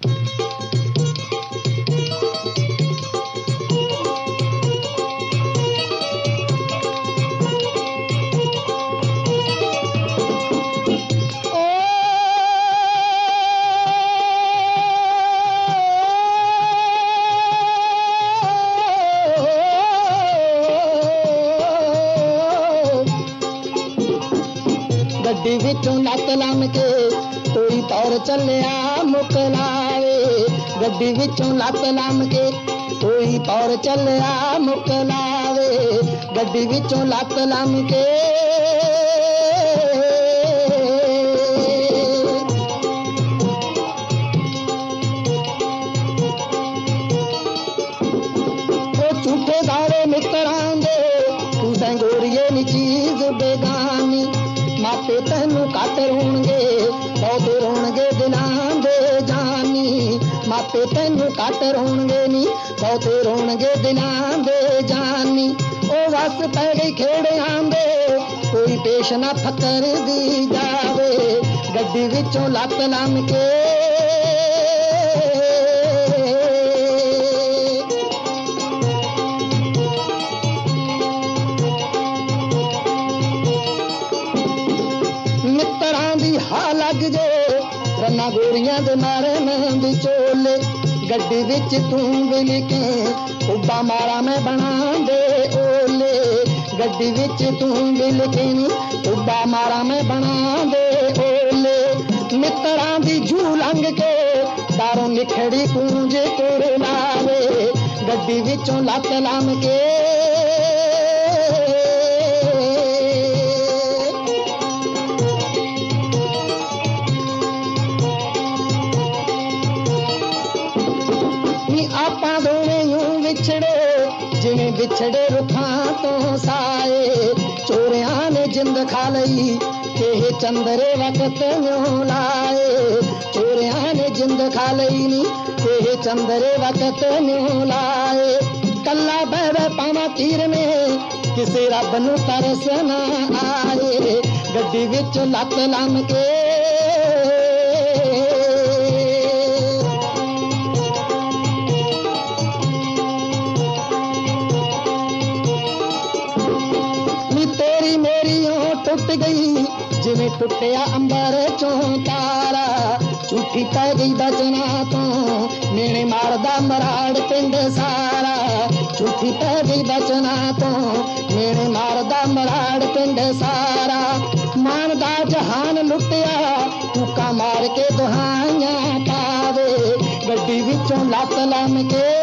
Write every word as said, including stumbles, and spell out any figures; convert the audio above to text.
गड्डी विचों लत लम के कोई तौर चलिया मुकलावे, गड्डी विचों लत लम के कोई तौर चलिया मुकलावे, गड्डी विचों लत लम के झूठे दारे मित्रां दे तू संगोरिए नी चीज बेगानी, मापे तेनू घट रोणगे बहुते रोणगे दिनां दे जानी, मापे तेनू घट रोणगे नी बहुते रोणगे दिनां दे जानी। ओ वस पै गई खेड़ियां दे कोई पेश ना फकर दी जावे, गड्डी विचों लत लम के लग जे रन्ना गोरियां दे मारन विचोले, गड्डी विच तू विलके उब्बा मारा मैं बना दे ओले, गड्डी विच तू विलके नी उब्बा मारा मैं बना दे ओले। मित्रां दी झू लंघ के दारों निखड़ी कूंज तुर लावे, गड्डी विचों लत लम के आपां दोवें यूं विछड़े जिवें विछड़े रुखां तो साए, चोरियां ने जिंद खा लई ते चंदरे वक्त न्यों लाए, चोरियां ने जिंद खा लई नी ते चंदरे वक्त न्यों लाए। कल्ला बह पावा तीर में किसे रब नू तरस ना आए, गड्डी विच लत लम के टुट गई जिवें टुटिया अंबर चों तारा, झूठी पै गई बचना तो मेरे मारदा मराड़ पिंड सारा, झूठी पै गई बचना तो मेरे मारदा मराड़ पिंड सारा। मान दा जहान लुटिया फूका मार के दुहाइयां पावे, गड्डी विचों लत लम के